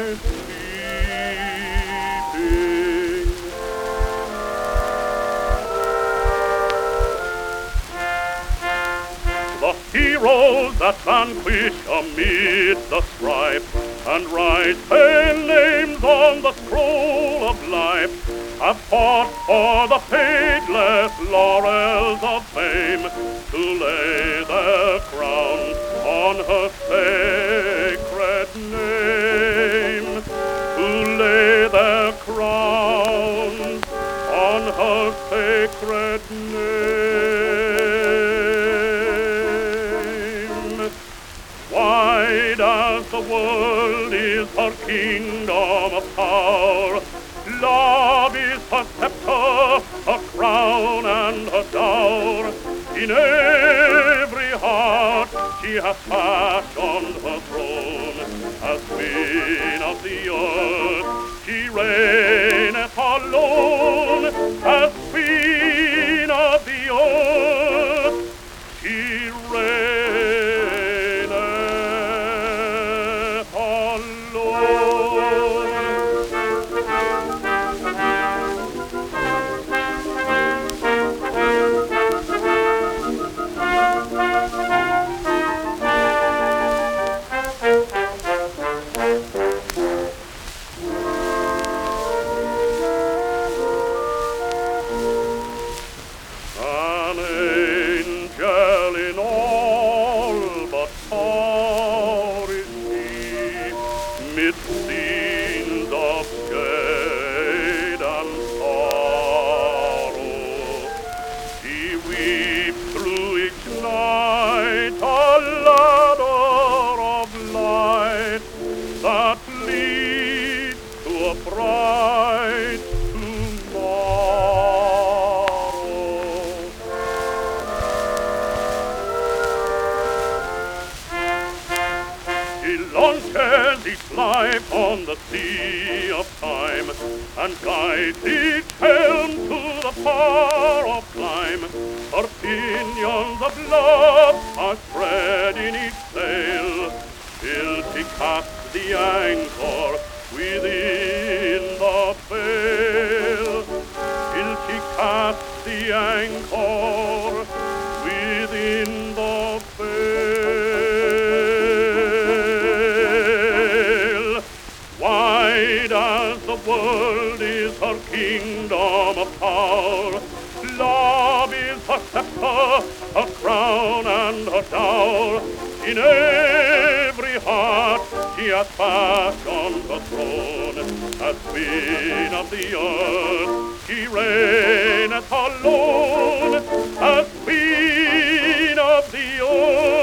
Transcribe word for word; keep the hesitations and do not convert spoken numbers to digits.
sleeping. The heroes that vanquish amid the strife and write their names on the scroll of life have fought for the fadeless laurels of fame to lay their crowns on her sacred name, to lay their crowns on her sacred name. Wide as the world is her kingdom of power, love is her scepter, her crown and her dower. In every heart she has fashioned her throne. As queen of the earth she reigneth alone. As queen of the earth she reigneth alone. An angel in all but power is she, mid scenes of shade and sorrow. She weeps through each night a ladder of light that leads to a bright tomorrow. She launches each life on the sea of time and guides each helm to the far off clime. Her pinions of love are spread in each sail till she casts the anchor within the veil. Till she casts the anchor within the veil. Wide as the world is her kingdom of power, love is her scepter, her crown and her dower. In every heart she has fashioned her throne. As queen of the earth she reigneth alone. As queen of the earth